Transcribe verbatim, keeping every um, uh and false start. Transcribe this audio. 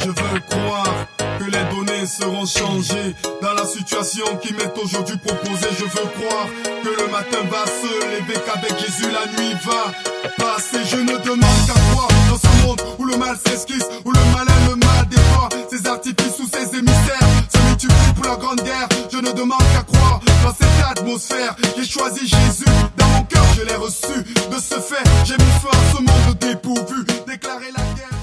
Je veux croire que les données seront changées dans la situation qui m'est aujourd'hui proposée. Je veux croire que le matin va se lever, qu'avec Jésus la nuit va passer. Je ne demande qu'à croire dans ce monde où le mal s'esquisse, où le malin le mal défend, ses artifices ou ses émissaires se multiplient pour la grande guerre. Je ne demande qu'à croire dans cette atmosphère. J'ai choisi Jésus, dans mon cœur je l'ai reçu. De ce fait, j'ai mis fin à ce monde dépourvu, déclarer la guerre.